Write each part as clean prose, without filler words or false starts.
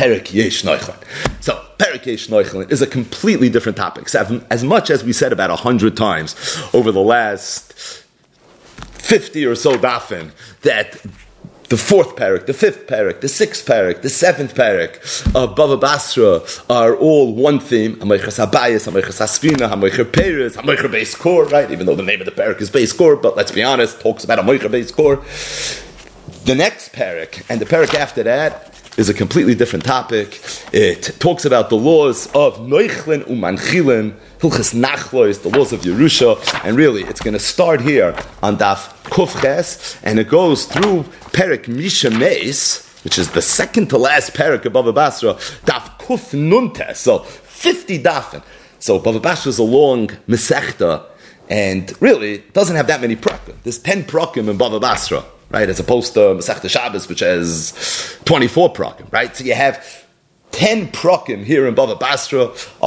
Perek Yesh Noichlan. So, Perek Yesh Noichlan is a completely different topic. So, as much as we said about 100 times over the last 50 or so dafin, that the fourth parak, the fifth parak, the sixth parak, the seventh parak of Bava Basra are all one theme. Hamoicher Sabayis, Hamoicher Sasfina, Hamoicher Peres, Hamoicher Beis Kor, right? Even though the name of the parak is Beis Kor, but let's be honest, talks about Hamoicher Beis Kor. The next parak, and the parak after that, is a completely different topic. It talks about the laws of Noichlen Umanchilin, Hilchas Nachlois, the laws of Yerusha, and really, it's going to start here on Daf Kufches, and it goes through Perek Misha Meis, which is the second to last Perek of Bava Basra, Daf Kuf Nuntes, so 50 dafin. So Bava Basra is a long Mesechta, and really, it doesn't have that many prakim. There's 10 prakim in Bava Basra, right, as opposed to Masechta Shabbos, which has 24 prakim, right? So you have 10 prakim here in Bava Basra,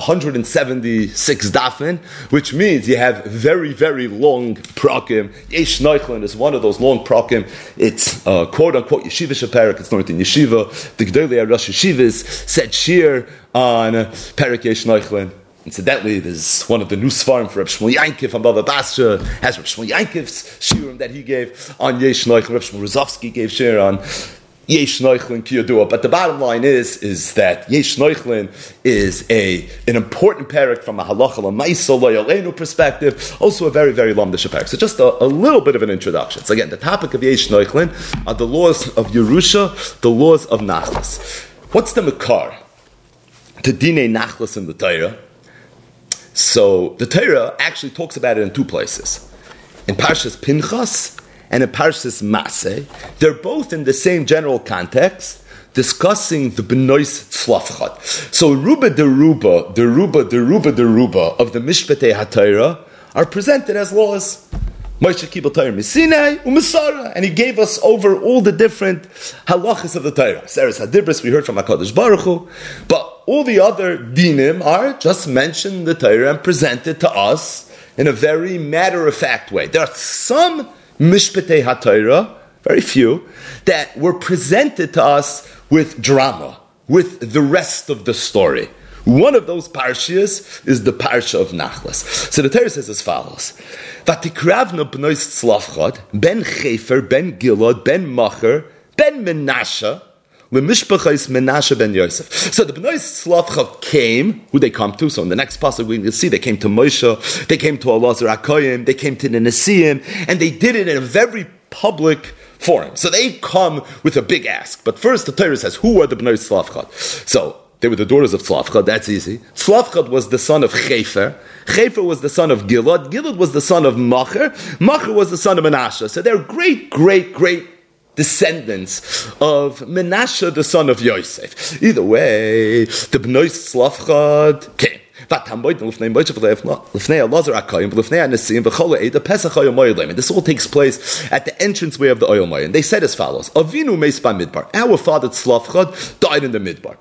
176 dafin, which means you have very, very long prakim. Yesh Noichlan is one of those long prakim. It's quote-unquote yeshiva shaparak. It's learned in yeshiva. The Gdolei Rosh Yeshivas said shir on Perek Yesh Noichlan. Incidentally, there's one of the new svarim for Reb Shmuel Yankiv on Bava Basra, has Reb Shmuel Yankiv's shirim that he gave on Yesh Noichlan. Reb Shmuel Rozovsky gave shir on Yesh Noichlan Kiyodua. But the bottom line is that Yesh Noichlan is an important parak from a halacha l'maisa lo'yalenu perspective, also a very, very lamdish parak. So just a little bit of an introduction. So again, the topic of Yesh Noichlan are the laws of Yerusha, the laws of Nachlas. What's the makar to dinei Nachlas in the Torah? So the Torah actually talks about it in two places. In Parshas Pinchas and in Parshas Maseh. They're both in the same general context, discussing the Benois Tzlafchad. So Ruba of the Mishpatei HaTorah are presented as laws. Moshe Kibel Torah Misinai U'Masara, and he gave us over all the different halachas of the Torah. Seres Hadibris we heard from HaKadosh Baruch Hu, but all the other dinim are just mentioned in the Torah and presented to us in a very matter-of-fact way. There are some Mishpatei HaTorah, very few, that were presented to us with drama, with the rest of the story. One of those parshias is the parsha of Nachlas. So the Torah says as follows: Vatikravna b'nois tzlafchad, ben Chefer, ben Gilad, ben Macher, ben Menashe, Lemishpachais Menashe ben Yosef. So the B'nai Tzlafchad came, who they come to, so in the next passage we can see they came to Moshe, they came to Elazar HaKohen, they came to the Nesiim, and they did it in a very public forum. So they come with a big ask. But first the Torah says, who are the B'nai Tzlafchad? So they were the daughters of Tzlafchad, that's easy. Tzlafchad was the son of Chefer. Chefer was the son of Gilad. Gilad was the son of Macher. Macher was the son of Menashe. So they're great descendants of Menashe, the son of Yosef. Either way, the B'nai Tzlafchad came. And this all takes place at the entranceway of the Oyel Moed. And they said as follows: Avinu meis b'midbar. Our father Tzlafchad died in the midbar.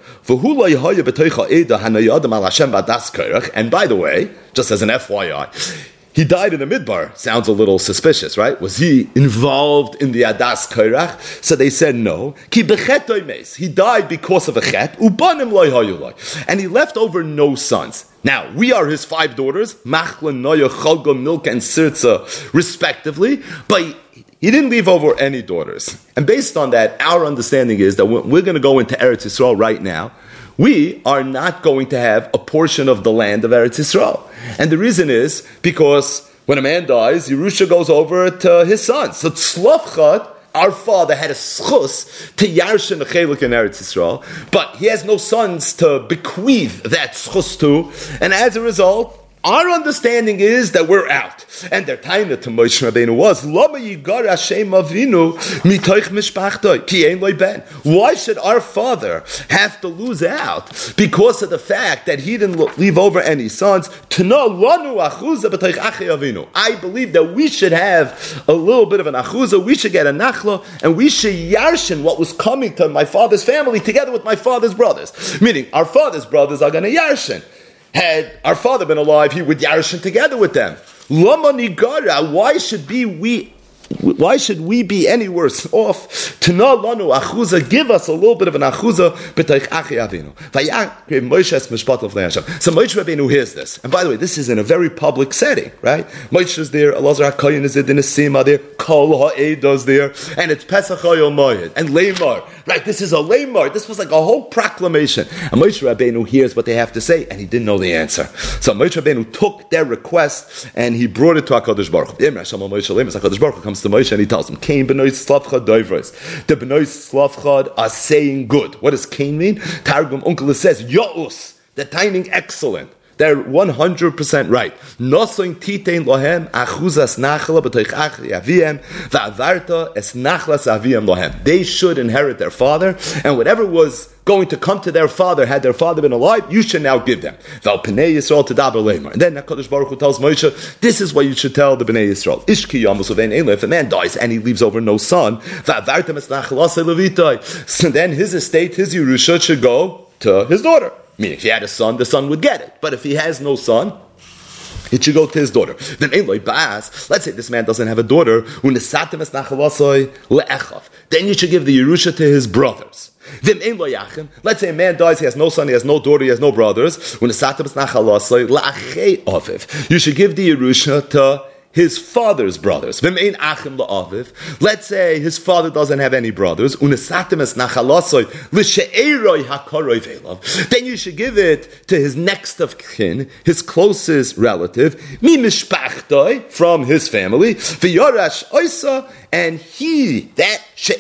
And by the way, just as an FYI, he died in the midbar. Sounds a little suspicious, right? Was he involved in the Adas Kairach? So they said no. Ki b'chet meis. He died because of a chet. Ubanim loy hayu loy. And he left over no sons. Now, we are his 5 daughters, Machlan, Noya, Chalga, Milka, and Sirza, respectively, but he didn't leave over any daughters. And based on that, our understanding is that we're going to go into Eretz Yisrael right now. We are not going to have a portion of the land of Eretz Yisrael. And the reason is because when a man dies, Yerusha goes over to his sons. So Tzlafchad, our father, had a schus to Yarshin a chelik in Eretz Yisrael, but he has no sons to bequeath that schus to, and as a result, our understanding is that we're out. And their taina to Moshe Rabbeinu was, Lama yigar Hashem Avinu mitoich mishpachtoi ki ein loy ben. Why should our father have to lose out because of the fact that he didn't leave over any sons? Tno lanu achuza b'toich achei Avinu. I believe that we should have a little bit of an achuza, we should get a nachla, and we should yarshin what was coming to my father's family together with my father's brothers. Meaning, our father's brothers are going to yarshin. Had our father been alive, he would yarshin together with them. Lama nigara, why should we Why should we be any worse off? To know lanu achuza, give us a little bit of an achuza. B'toich achi avinu. Vayakriv Moshe es mishpat l'fnei Hashem. So Moshe Rabbeinu hears this, and by the way, this is in a very public setting, right? Moshe is there, Elazar HaKohen is there, the Nesim are there, Kol Ha'edah is there, and it's Pesach Hayom Moed and Leimar. Right? This is a Leimar. This was like a whole proclamation. And Moshe Rabbeinu hears what they have to say, and he didn't know the answer. So Moshe Rabbeinu took their request and he brought it to HaKadosh Baruch Hu. HaKadosh Baruch Hu comes to Moshe and he tells him, Kain b'noi slavchad doivros. The b'noi slavchad are saying good. What does Kain mean? Targum Uncle says, Yo'us. They're timing excellent. They're 100% right. Nosoin titein lohem achuzas nachla b'toich achri aviem va'avarta es nachlas aviem lohem. They should inherit their father, and whatever was going to come to their father, had their father been alive, you should now give them. Val Pnei Yisrael Tadaber Leimar. And then HaKadosh Baruch Hu tells Moshe, this is what you should tell the Bnei Yisrael. Ishki Yamus Uvein Eila. If a man dies and he leaves over no son, va'avarta es nachlas levitai. So then his estate, his Yerusha, should go to his daughter. Meaning, if he had a son, the son would get it. But if he has no son, it should go to his daughter. Then, let's say this man doesn't have a daughter. Then you should give the Yerusha to his brothers. Let's say a man dies, he has no son, he has no daughter, he has no brothers. You should give the Yerusha to his father's brothers. Let's say his father doesn't have any brothers. Then you should give it to his next of kin, his closest relative, from his family. And he, that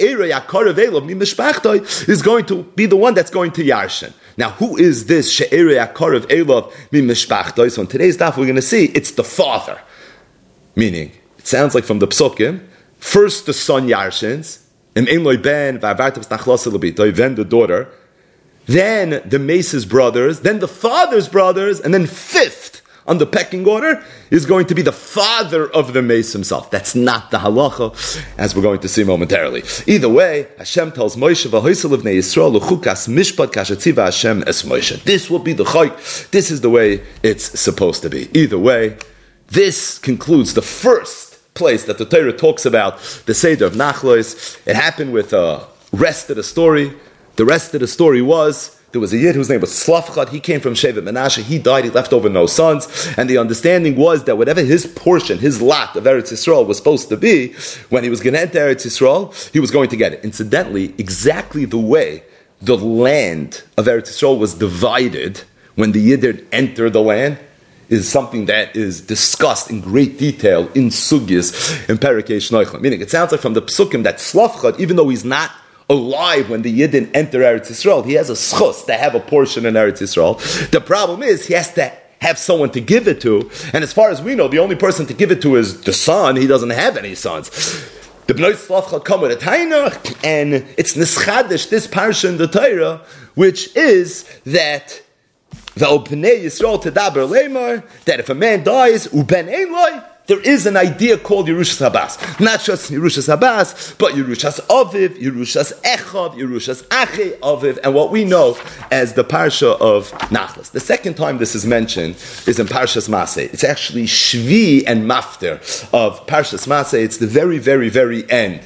is going to be the one that's going to Yarshin. Now, who is this She'erei HaKarev Elav Mi Mishpachtoi? So in today's daf, we're going to see it's the father. Meaning, it sounds like from the Psukim, first the son Yarshins, then the daughter, then the Mesa's brothers, then the father's brothers, and then fifth on the pecking order is going to be the father of the Mesa himself. That's not the halacha, as we're going to see momentarily. Either way, Hashem tells Moshe, Yisrael l'chukas mishpat kashetziva Hashem es Moshe. This will be the chayk. This is the way it's supposed to be. Either way, this concludes the first place that the Torah talks about the Seder of Nachlois. It happened with the rest of the story. The rest of the story was, there was a Yid whose name was Slavchad. He came from Shevet Menashe. He died. He left over no sons. And the understanding was that whatever his portion, his lot of Eretz Yisrael was supposed to be, when he was going to enter Eretz Yisrael, he was going to get it. Incidentally, exactly the way the land of Eretz Yisrael was divided when the Yid entered the land is something that is discussed in great detail in Sugyas in Perikei Shnoichel. Meaning, it sounds like from the Psukim that Slavchad, even though he's not alive when the Yidden enter Eretz Yisrael, he has a schus to have a portion in Eretz Yisrael. The problem is, he has to have someone to give it to, and as far as we know, the only person to give it to is the son. He doesn't have any sons. The Bnei Slavchad come with a Tainach, and it's Nischadish, this parsha in the Torah, which is that the Bnei Yisrael Tadaber Leimar, that if a man dies, uben ein loy, there is an idea called Yerushas Habas. Not just Yerushas Habas, but Yerushas Aviv, Yerushas Echav, Yerushas Ache Aviv, and what we know as the Parsha of Nachlas. The second time this is mentioned is in Parshas Maseh. It's actually Shvi and Mafter of Parshas Maseh. It's the very, very, very end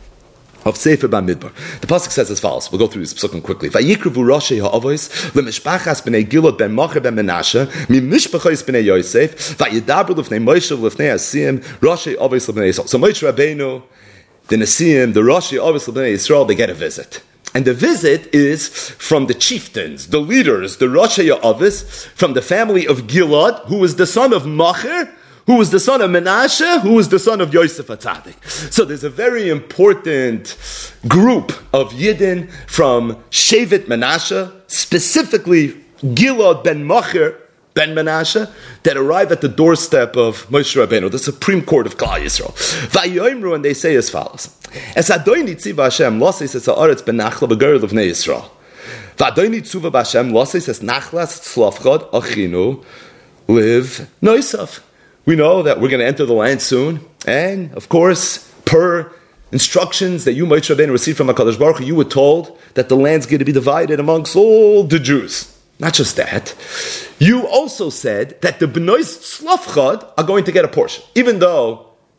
of Sefer Bamidbar. The pasuk says as follows. We'll go through this psukim quickly. Vayikrevu Roshei ha'avos lemishpachas b'nei Gilad ben Macher ben Menashe mimishpachos b'nei Yosef vayidabru l'fnei Moshe l'fnei Asiyim Roshei avos l'bnei Yisrael. So Moshe Rabbeinu, the Nesiyim, the Roshei avos l'bnei Yisrael, they get a visit. And the visit is from the chieftains, the leaders, the Roshei avos, from the family of Gilad, who was the son of Macher, who was the son of Menashe, who was the son of Yosef HaTzadik. So there's a very important group of Yidden from Shevet Menashe, specifically Gilad ben Macher ben Menashe, that arrive at the doorstep of Moshe Rabbeinu, the Supreme Court of Klal Yisrael. Vayoimru, and they say as follows: Es Adoni tziva Hashem losis es haaretz ben Nachla b'gerel l'vnei Yisrael. Va'adoni tzuva b'Hashem losis es Nachlas tzlafchad achinu live noisav. We know that we're going to enter the land soon, and of course, per instructions that you, Moshe Rabbeinu, received from HaKadosh Baruch Hu, you were told that the land's going to be divided amongst all the Jews. Not just that, you also said that the Bnei Tzlafchad are going to get a portion, even though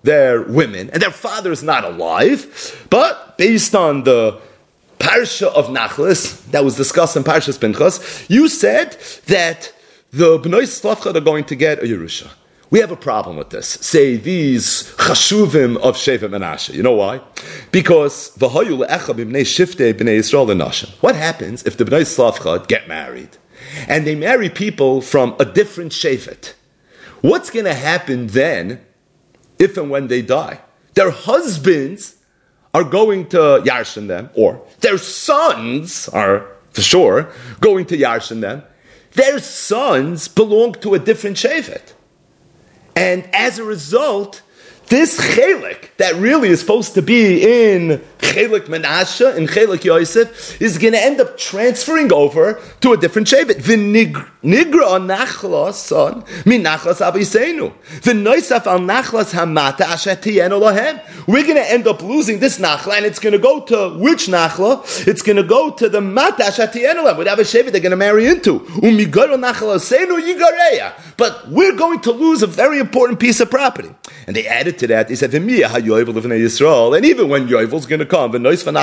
their women, and their father is not alive, but based on the Parsha of Nachlas that was discussed in Parshas Pinchas, you said that the Bnei Tzlafchad are going to get a Yerusha. We have a problem with this. Say these chashuvim of Shevet Menashe. You know why? Because v'hayu le'echa b'bnei shiftei b'nei Yisrael l'nashim. What happens if the Bnei Tzlafchad get married and they marry people from a different shevet? What's going to happen then if and when they die? Their husbands are going to yarshin them, or their sons are, for sure, going to yarshin them. Their sons belong to a different shevet. And as a result, this chelik that really is supposed to be in chelik Menashe, in chelik Yosef, is going to end up transferring over to a different shevet. V'nigra nachlas son min nachlas aviseinu. V'noisaf al nachlas hamata asher tiyenu lahem. We're going to end up losing this nachla, and it's going to go to which nachla? It's going to go to the mata asher tiyenu lahem. We have a shevet they're going to marry into. Umigaro nachlaseinu yigareya. But we're going to lose a very important piece of property. And they added to that, he said, and even when Yovel's going to come, meaning they were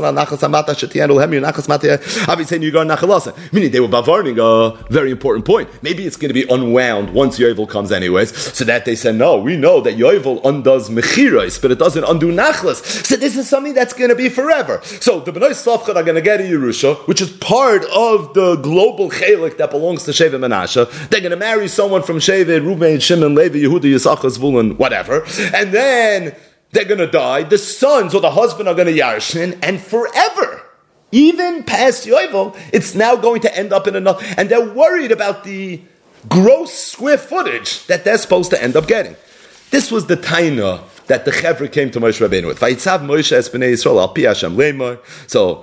bavarning a very important point. Maybe it's going to be unwound once Yovel comes anyways. So that they said, no, we know that Yovel undoes mechiros, but it doesn't undo nachlas. So this is something that's going to be forever. So the Bnei Tzlafchad are going to get a Yerusha, which is part of the global chelik that belongs to Shevet Menashe. They're going to marry someone from Shevet, Reuben, Shimon, Levi, Yehuda, Yisachar, Zvulun, whatever. And then they're going to die. The sons or the husband are going to yarshin, and forever, even past Yovel, it's now going to end up in another. And they're worried about the gross square footage that they're supposed to end up getting. This was the taina that the Chevra came to Moshe Rabbeinu with. Vayitzav Moshe es bnei Yisrael al pi Hashem leimor. So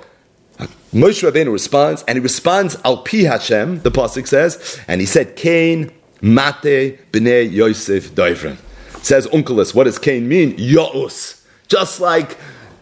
Moshe Rabbeinu responds, and he responds al pi Hashem. The pasuk says, and he said, Cain mate bnei Yosef doivren. Says Unkelis, what does Cain mean? Ya'us. Just like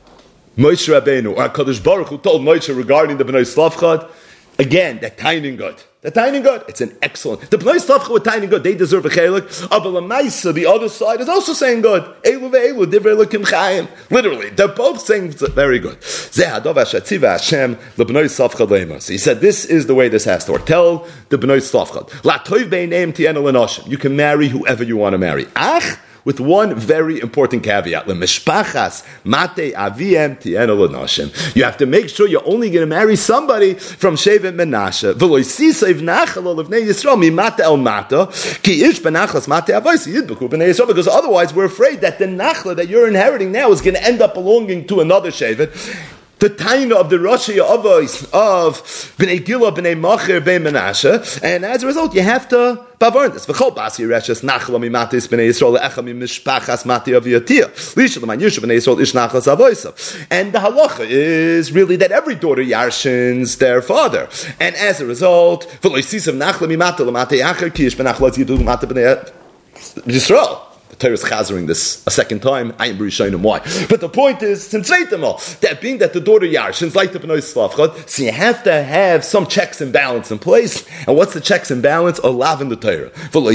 Moshe Rabbeinu, or HaKadosh Baruch Hu told Moshe regarding the Bnei Tzlafchad, again, they're tiny good. They're tiny good. It's an excellent. The Bnei Tzlafchad were tiny good. They deserve a chelik. Abelamaisa, the other side, is also saying good. Elu ve'elu, divrei Elokim chayim. Literally, they're both saying very good. Zeh hadov asher tziva Hashem lebnei Tzlafchad leimor. So he said, this is the way this has to work. Tell the Bnei Tzlafchad, La toiv beineim tienu l'noshim. You can marry whoever you want to marry. Ach, with one very important caveat. Lemishpachas mate aviem tienu l'noshim. You have to make sure you're only going to marry somebody from Shevet Menashe. V'lo yisiseiv nachal l'vnei Yisrael mimata el mata ki ish benachlas mate avosi yidbeku b'nei Yisrael. Because otherwise we're afraid that the nachla that you're inheriting now is going to end up belonging to another Shevet. The taina of the Rashi Avos of Bnei Gila, Bnei Macher, Bnei Menashe, and as a result, you have to bavarn this. V'chol basi reshes nachla mimatis Bnei Yisrael le'echa mimishpachas mati aviyatia l'isha l'man yishu Bnei Yisrael ish nachlas avoisa. And the halacha is really that every daughter yarshins their father, and as a result, v'lo yisisav nachla mimata l'mate acher ki ish benachla zidu l'mata Bnei Yisrael. The Torah is chazering this a second time. I am Rishonim why. But the point is, that being that the daughter Yarshins like the Bnei Tzlafchad, so you have to have some checks and balance in place. And what's the checks and balance? Olav in the Torah.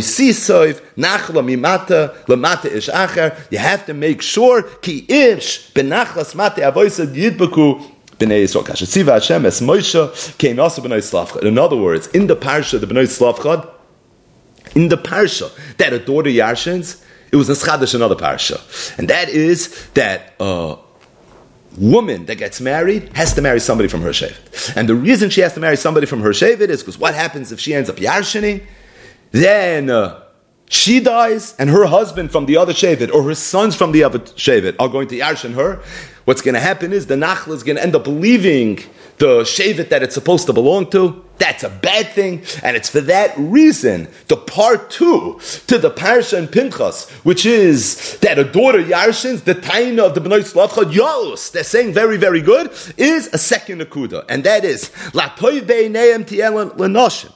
You have to make sure ki ish benachlas mate avoisa yidbeku b'nei Yisrael. Kashetziva Hashem es Moshe came also Bnei Tzlafchad. In other words, in the parsha the Bnei Tzlafchad, in the parsha that a daughter Yarshins, it was in Schadash another parsha, and that is that a woman that gets married has to marry somebody from her shevet. And the reason she has to marry somebody from her shevet is because what happens if she ends up yarshining? Then she dies, and her husband from the other shevet or her sons from the other shevet are going to yarshin her. What's going to happen is the nachla is going to end up leaving the shevet that it's supposed to belong to. That's a bad thing, and it's for that reason the part 2 to the parsha in Pinchas, which is that a daughter yarshins, the taina of the Bnei Tzlafchad Yos, they're saying very, very good, is a second akuda, and that is La toiv beineim tienu l'noshim.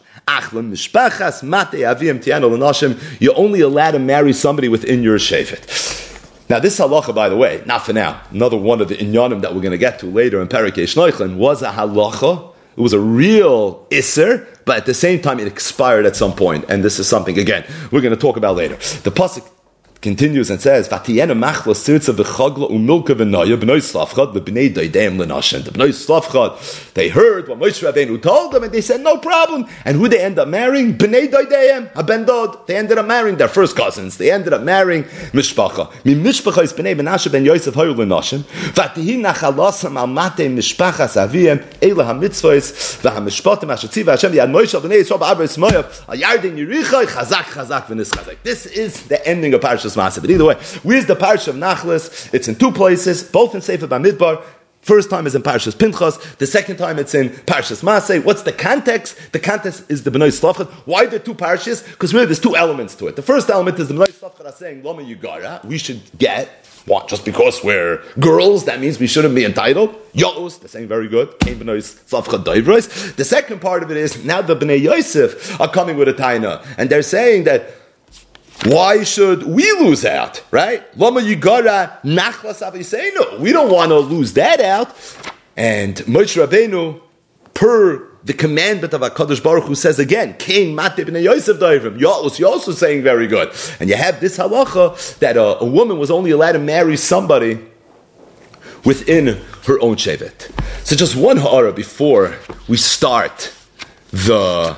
You're only allowed to marry somebody within your shevet. Now, this halacha, by the way, not for now, another one of the inyanim that we're going to get to later in Parakei Shnoichlin was a halacha. It was a real isser, but at the same time it expired at some point, and this is something, again, we're going to talk about later. The pasuk continues and says, "Vatiyena machlos sirtza v'chagla umilka v'naya b'noi slavchad v'bnei doideim l'nashen." The b'noi slavchad, they heard what Moshe Rabbeinu told them, and they said, "No problem." And who they end up marrying? B'nei doideim, ben dod. They ended up marrying their first cousins. They ended up marrying mishpacha. Mi mishpacha is b'nei Menashe ben Yosef hoyu l'nashen. Vatihi nachalasam al matei mishpachas aviem eila hamitzvos v'hamishpatim asher tziva Hashem yad Moshe b'nei Yisrael ba'aretz Moav ayardin yerichai chazak v'nischazak. This is the ending of Parashas Maaseh. But either way, where's the Parsha of Nachlas? It's in two places, both in Sefer Bamidbar. First time is in Parashas Pinchas. The second time it's in Parashas Maaseh. What's the context? The context is the Bnei Slavchad. Why the two parashas? Because really there's two elements to it. The first element is the Bnei Slavchad are saying, Lama Yugara, we should get, what, just because we're girls, that means we shouldn't be entitled? Yos, they're saying very good. The second part of it is, now the Bnei Yosef are coming with a taina, and they're saying that, why should we lose out, right? Lama Yigara Nachlas Aviseinu. We don't want to lose that out. And Moshe Rabbeinu, per the commandment of HaKadosh Baruch Hu, says again, Kain Mate B'nei Yosef Doivim. You're also saying very good. And you have this halacha that a woman was only allowed to marry somebody within her own shevet. So just one ha'ara before we start the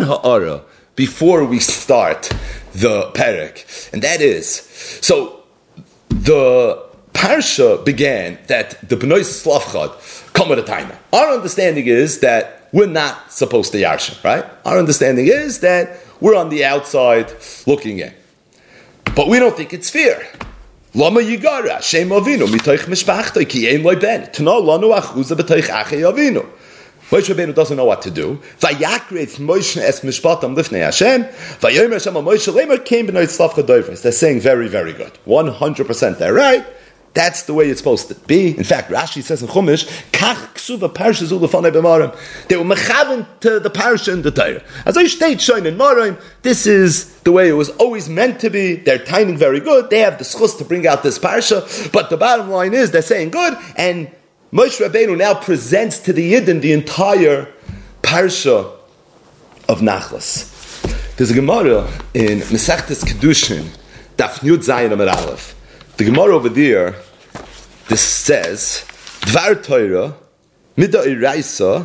perek, and that is, so the parsha began that the Bnei Slavchad come with a timer. Our understanding is that we're not supposed to yarshin, right? Our understanding is that we're on the outside looking in, but we don't think it's fair. Lama yigara shem avinu mitoich mishpachtoi ki ein loy ben tno lanu achuza b'toich achei avinu. Moshe Rabbeinu doesn't know what to do. Vayakret Moshe es mishpatam lifnei Hashem. Vayomer Hashem Moshe lemer came b'noi tzlavcha doivres. They're saying very, very good. 100% they're right. That's the way it's supposed to be. In fact, Rashi says in Chumash, Kach ksuva parsha zu lefanei b'marim. They were mechaven to the parsha in the Torah. As I state shown in Marim, this is the way it was always meant to be. They're timing very good. They have the schus to bring out this parsha. But the bottom line is, they're saying good, and Moshe Rabbeinu now presents to the Yidden the entire parsha of Nachlas. There's a Gemara in Mesechtes Kedushin, Daf Yud Zayin Amar Aleph. The Gemara over there, this says, Dvar Torah, Mida Iraisa,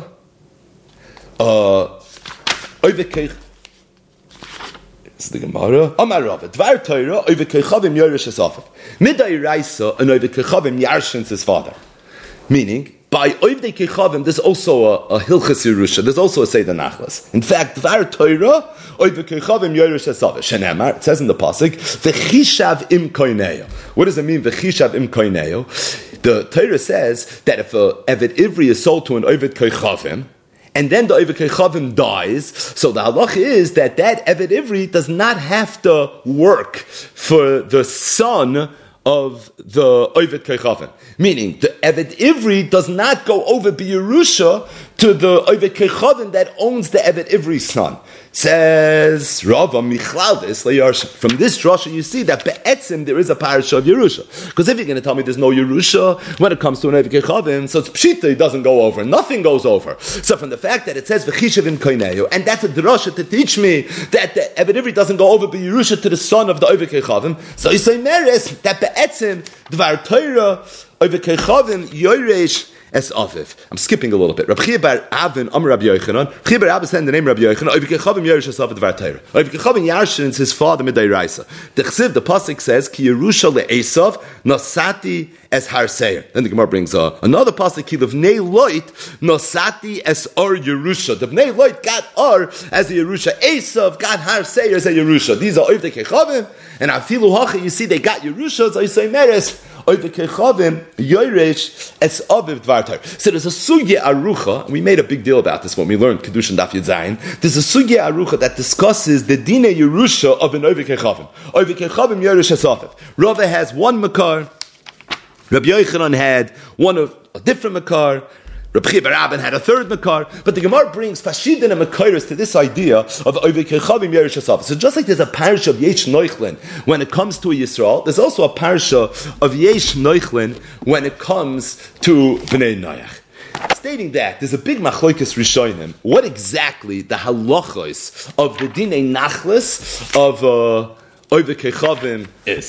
Oivekech, it's the Gemara, Amar Rava, Dvar Torah, Oivekechavim Yorish Esafif. Mida Iraisa, and Oivekechavim Yarshins his father. Meaning, by Oivdei Kechavim, there's also a Hilchas Yerusha, there's also a Seder Nachlas. In fact, Dvar Torah, Oivdei Kechavim Yerush Esav. Shenemar, it says in the Pasuk, V'chishav im koineo. What does it mean, V'chishav im koineo? The Torah says that if a Eved Ivri is sold to an Oivdei Kechavim, and then the Oivdei Kechavim dies, so the halacha is that Eved Ivri does not have to work for the son of the Oived Kechavim. Meaning, the Eved Ivri does not go over B'Yerusha to the Oived Kechavim that owns the Eved Ivri's son. Says Rava Michlaldis Le'Yarsha. From this drasha you see that Be'etzim there is a parasha of Yerusha. Because if you're going to tell me there's no Yerusha when it comes to an Oived Kechavim, so it's Pshita, it doesn't go over. Nothing goes over. So from the fact that it says V'chishav in Koineo, and that's a drasha to teach me that the Eved Ivri doesn't go over B'Yerusha to the son of the Oived Kechavim, so you say Meres that Be'etzim Dvar Torah Oived Kechavim Yoresh Es Aviv. I'm skipping a little bit. Rabbi Chia bar Avin Amar Rabbi Yochanan. Chia bar Avin said in the name of Rabbi Yochanan, Oived Kechavim Yerush Es Aviv Dvar Torah. Oived Kechavim Yarshins his father Midai Raisa. The Chsiv, the pasuk says, Ki Yerusha le'Esav Nosati es Har Seir. Then the Gemara brings another pasuk, Ki Levnei Loit Nosati es Or Yerusha. The Bnei Loit got Or as a Yerusha. Esav got Har Seir as a Yerusha. These are Oived Kechavim, and Afilu Hacha, you see they got Yerusha, so you say Meres. So there's a sugya arucha, and we made a big deal about this when we learned Kedushin Daf Yud Zayin. There's a sugya arucha that discusses the dina Yerusha of an Oived Kechavim. Oived Kechavim Yerush Esav. Rava has one makar, Rabbi Yochanan had one of a different makar, Rabbi Chia bar Abin had a third makar, but the Gemara brings Fashidin and Makairis to this idea of Oived Kechavim Yerush Esav. So just like there's a parasha of Yesh Noichlin when it comes to Yisrael, there's also a parasha of Yesh Noichlin when it comes to Bnei Noach. Stating that, there's a big machloikes rishonim. What exactly the halachos of the dinei nachlas of Oived Kechavim is?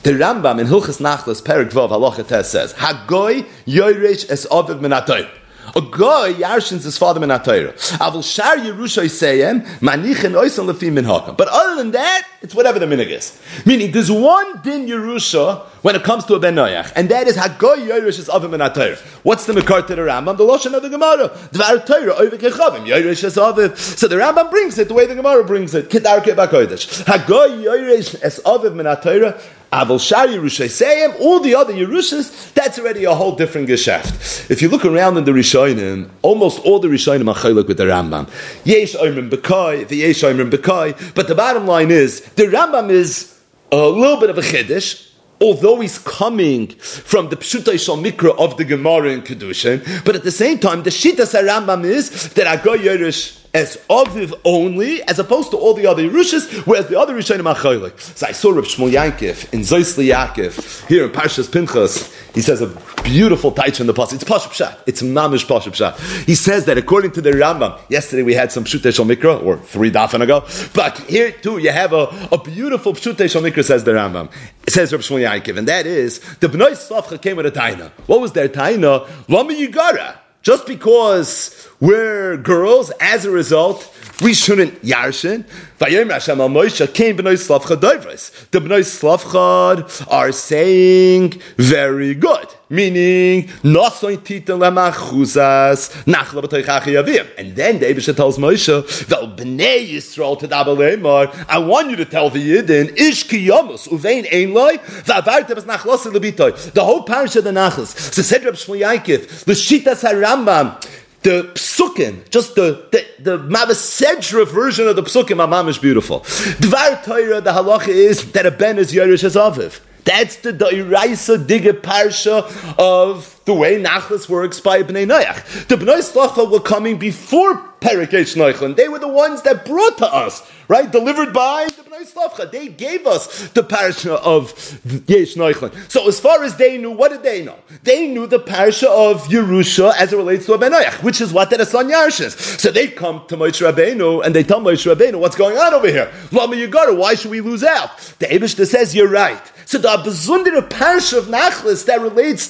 The Rambam in Hilchos Nachlas Perek Vav Halacha Tes says, Hagoy yoresh es aviv min ha-Torah. A guy yarshins his father min ha-Torah. Avol shar Yerusha Yisayim manichen oisan lefi min hakam. But other than that, it's whatever the minig is. Meaning, there's one din Yerusha when it comes to a ben noyach, and that is Hagoy yoresh es aviv min ha-Torah. What's the makar to the Rambam? The lashon of the Gemara. Dvar Torah oivik echavim yoresh es aviv. So the Rambam brings it the way the Gemara brings it. Kedar keba kodesh. Hagoy yoresh es aviv min ha-Torah. Avol Shar Yerusha Yisayim, all the other Yerushas, that's already a whole different geschäft. If you look around in the Rishonim, almost all the Rishonim are chaylik with the Rambam. Yesh Oimrim B'kai, the Yesh Oimrim B'kai, but the bottom line is, the Rambam is a little bit of a chiddush, although he's coming from the Pshutei Shal Mikra of the Gemara in Kedushin, but at the same time, the Shittas HaRambam is that Hagoy Yerush as Aviv only, as opposed to all the other Yerushas, whereas the other Rishonim are chaylik. So I saw Reb Shmuel Yankiv in Zoisli Yaakov here in Parshas Pinchas. He says a beautiful taich in the pasuk. It's Pashup Pshat. It's Mamish Pashup Pshat. He says that according to the Rambam, yesterday we had some Pshutei Shal Mikra, or 3 dafen ago, but here too you have a beautiful Pshutei Shal Mikra, says the Rambam. It says Reb Shmuel Yankiv, and that is the Bnei Slavcha came with a taina. What was their taina? Lama Yigara. Just because we're girls, as a result, we shouldn't yarshin. Vayomer Hashem al Moshe came b'nei Slavcha doivros. The b'nei Slavcha are saying very good, meaning nasoin titan lemachuzas nachla b'toichachi yavim. And then the Eibusha tells Moshe, "Vel b'nei Yisrael tedabel leimar." I want you to tell the Yidden ish ki yamus uvein ein loy va'avartem es nachlosi lebitoy. The whole parasha of the Nachlas. So said Reb Shmuel Yankiv, l'shitas HaRambam. The psukim, just the Mavasedra version of the psukim, Amam is beautiful. Dvar Torah, the halacha is that a ben is Yerush as Aviv. That's the Iraisa Digga Parsha of the way Nachlas works by Bnei Noach. The Bnei Slavcha were coming before Perikei Shnoichlin. They were the ones that brought to us, right? Delivered by the Bnei Slavcha. They gave us the Parsha of Yesh Noichlin. So as far as they knew, what did they know? They knew the Parsha of Yerusha as it relates to a Ben Noach, which is what the son Yarshes. So they come to Moshe Rabbeinu and they tell Moshe Rabbeinu, what's going on over here? Lama Yigara, why should we lose out? The Eibishter says, you're right. So the Abazundira Parsha of Nachlas that relates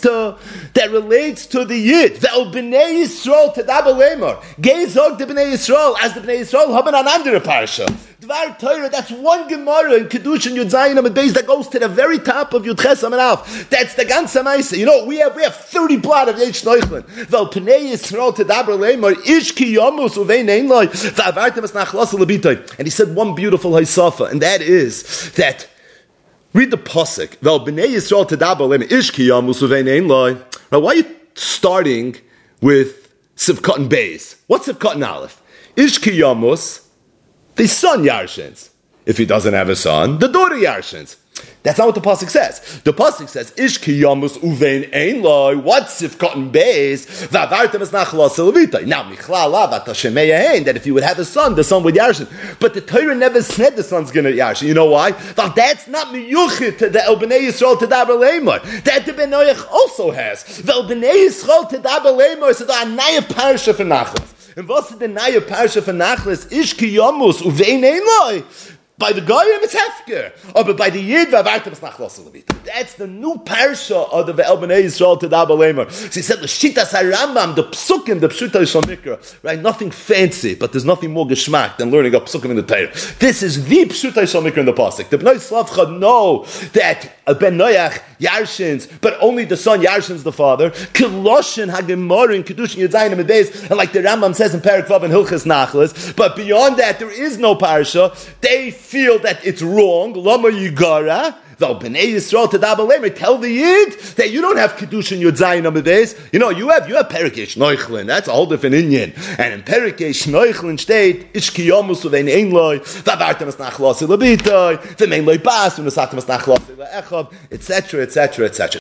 to the Yid, the Bnei Yisrael Tedabel Lemar, Gezog the Bnei Yisrael, as the Bnei Yisrael haben an andere Parsha. Dvar Torah, that's one Gemara in Kedushin Yud Zayin Amid Beis that goes to the very top of Yud Ches Amid Alf. That's the ganze Maisa. You know, we have 30 blot of Yesh Neuchlin. Vel Bnei Yisrael Tedabel Lemar, Ish Ki Yomus Uvein Ein Loi, Va'avartem es Nachlas Lebitoy. And he said one beautiful Haisafa, and that is that read the pasuk. Vel b'nei Yisrael tedabel lem ish ki yamus uvein ein loy. Now, why are you starting with Sivkot and Beis? What's Sivkot and Aleph? Ish ki yamus, the son yarshins. If he doesn't have a son, the daughter yarshins. That's not what the pasuk says. The pasuk says, "Ish ki yamus uvein ein loy." What's Sivkot and Beis? Va'avartem es nachlas levitay. Now, michlal lavat hashemeyahin, that if you would have a son, the son would yarshin. But the Torah never said the son's going to yarshin. You know why? Well, that's not miyuchid to the El Bnei Yisrael Tedaber Leimor. That the Ben Noach also has. Vel Bnei Yisrael Tedaber Leimor. So the Anaya Parsha for Nachlas. And what's the Anaya Parsha for Nachlas? Ish ki yamus uvein ein loy. By the Goyim, it's Hefker. Oh, but by the Yid, that's the new parsha of the Ve'el B'nei Yisrael Tedabel Lemar. So he said, the Shittas HaRambam, the Psukim, the Pshutei Shal Mikra, right? Nothing fancy, but there's nothing more geschmack than learning a Psukim in the Torah. This is the Pshutei Shal Mikra in the Pasuk. The Bnei Slavcha know that a Ben Noach yarshins, but only the son yarshins the father. Kiloshin HaGemara in Kedushin Yudzayin and Beis, and like the Rambam says in Perek Vav and Hilchas Nachlas, but beyond that, there is no parsha. They feel that it's wrong. Lama Yigara. Vel Bnei Yisrael Tedabel Lemar. Tell the Yid that you don't have Kedushin Yud Zayin Amid Beis. You know, you have Perikei Shnoichlin. That's a whole different Inyan. And in Perikei Shnoichlin state, Ish ki yamus uvein ein loy, va'avartem es nachlas lebitoy, v'mein loy bas, v'nesatem es nachlas le'echav, etc., etc., etc.